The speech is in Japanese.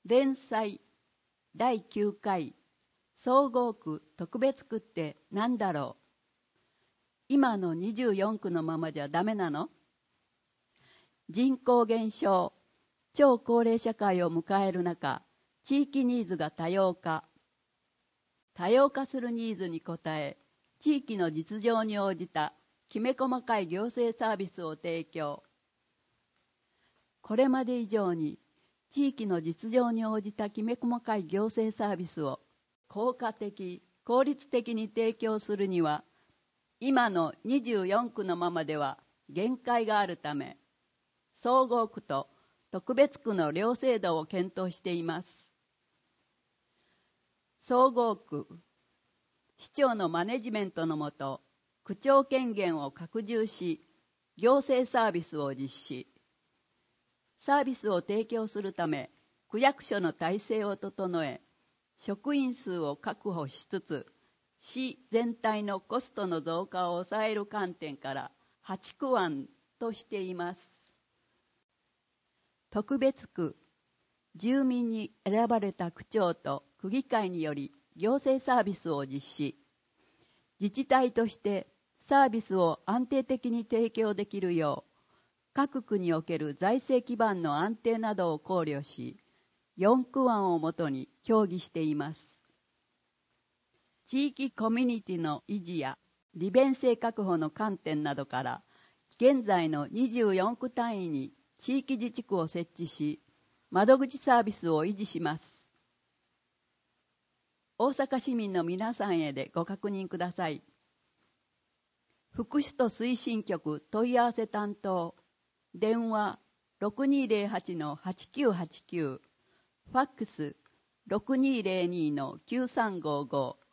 連載第9回総合区特別区って何だろう。今の24区のままじゃダメなの？人口減少、超高齢社会を迎える中、地域ニーズが多様化。多様化するニーズに応え、地域の実情に応じたきめ細かい行政サービスを提供。これまで以上に地域の実情に応じたきめ細かい行政サービスを効果的、効率的に提供するには、今の24区のままでは限界があるため、総合区と特別区の両制度を検討しています。総合区、市長のマネジメントのもと、区長権限を拡充し、行政サービスを実施。サービスを提供するため、区役所の体制を整え、職員数を確保しつつ、市全体のコストの増加を抑える観点から8区案としています。特別区、住民に選ばれた区長と区議会により行政サービスを実施。自治体としてサービスを安定的に提供できるよう、各区における財政基盤の安定などを考慮し、4区案をもとに協議しています。地域コミュニティの維持や利便性確保の観点などから、現在の24区単位に地域自治区を設置し、窓口サービスを維持します。大阪市民の皆さんへでご確認ください。福祉と推進局問い合わせ担当、電話 6208-8989、ファックス 6202-9355